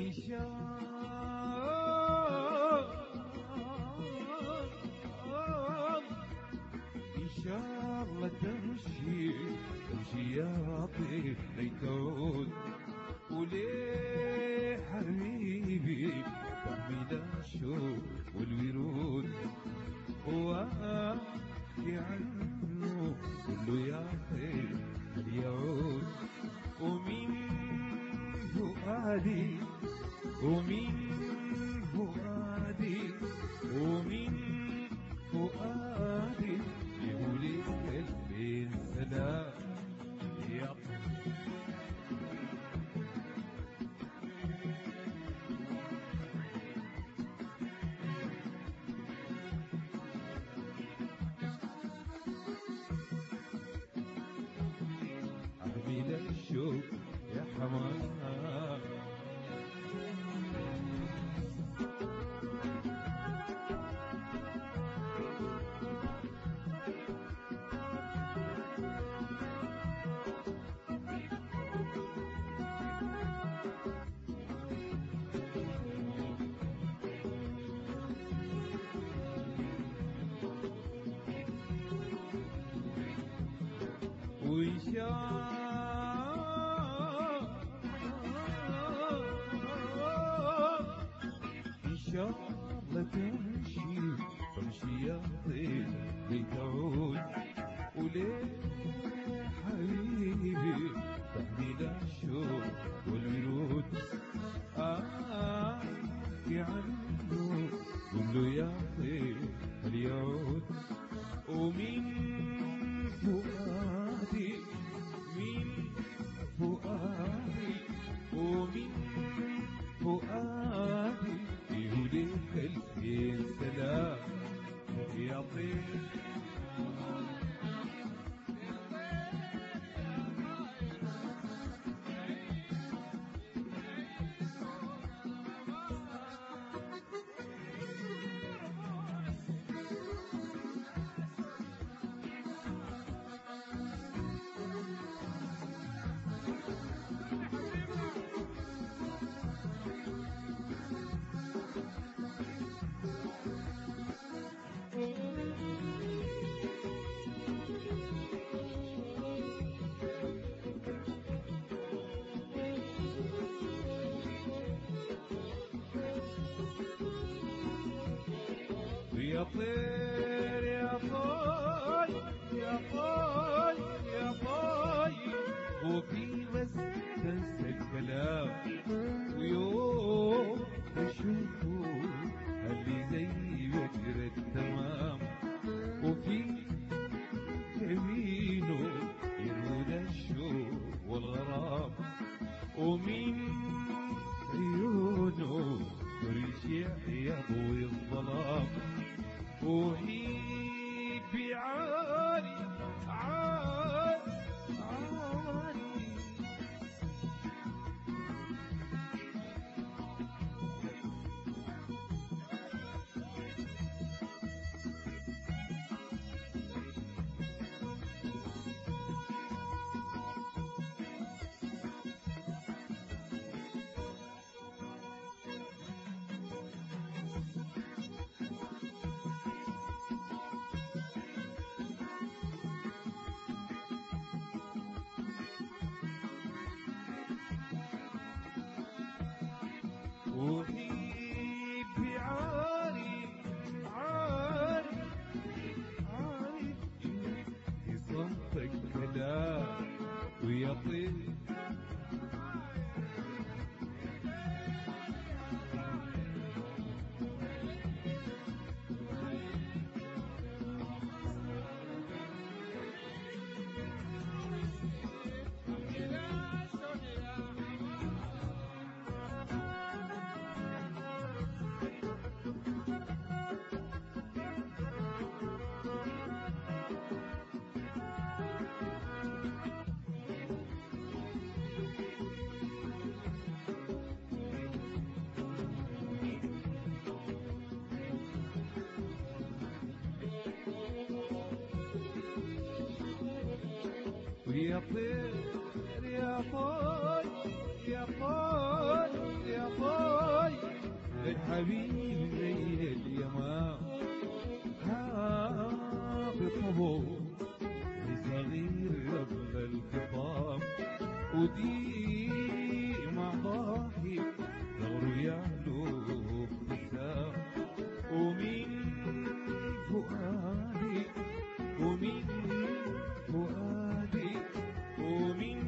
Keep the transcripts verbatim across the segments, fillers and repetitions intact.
شاء الله تمشي تمشي يا طير ليتعود وليه حبيبي تحمل الشوق والورود واحكي عنه كله يا طير هل يعود ومن فؤادي ومن فؤادي ومن فؤادي يقولي قلبي سلام يا عميل الشوق يا حمام وإن شاء إن شاء الله تمشي تمشي يا طير لتعود وليه حبيبي تحمل الشوق والورود أحكي عنه قل له يا طير هل يعود ومن فؤادي من فؤادي ومن فؤادي يهودي قلبي سلام يا طير يا طير يا طير يا طير يا طير وفي بس تنسى الكلام ويوم تشوفه اللي زي بكر التمام وفي يمينه يرود الشوق والغرام ومن عيونه ترجع يضوي الظلام وهي بعالي عالي عالي وهي بعالي عالي عالي في صمتك كلام ويا طير ويا طير يا طير يا طير يا طير الحبيب زي اليمام ها بطبو صغير قبل الخطاب ودي مع ضاحي ثغر يعلو ابتسام ومن فؤادي ومن فؤادي ومن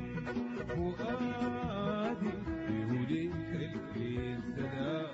فؤادي بهديك السلام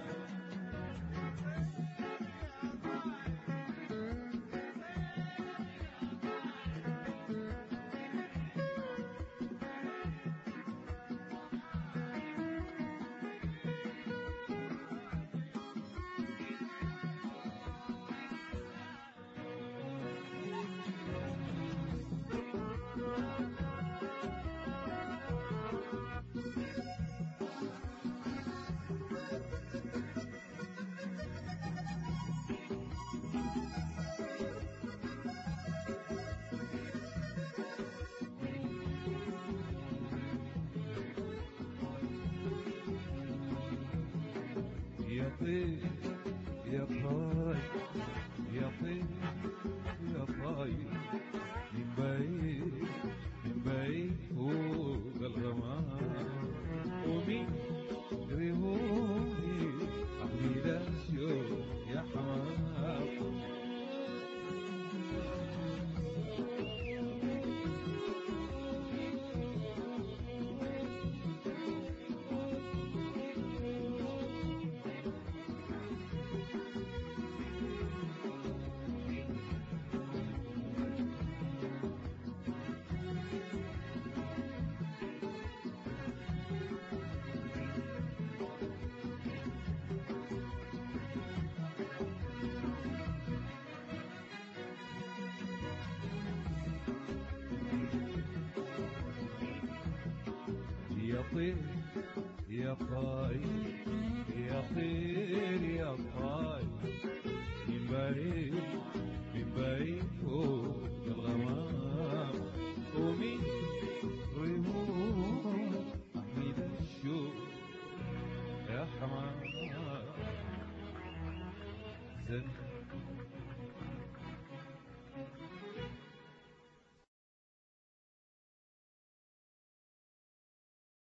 يا طير يا طاير يا طير يا طاير من بعيد من بعيد فوق الغمام ومن ريهوني أحمل الشوق يا حمام يا طير يا طاير يا طير يا طاير من بعيد من بعيد فوق الغمام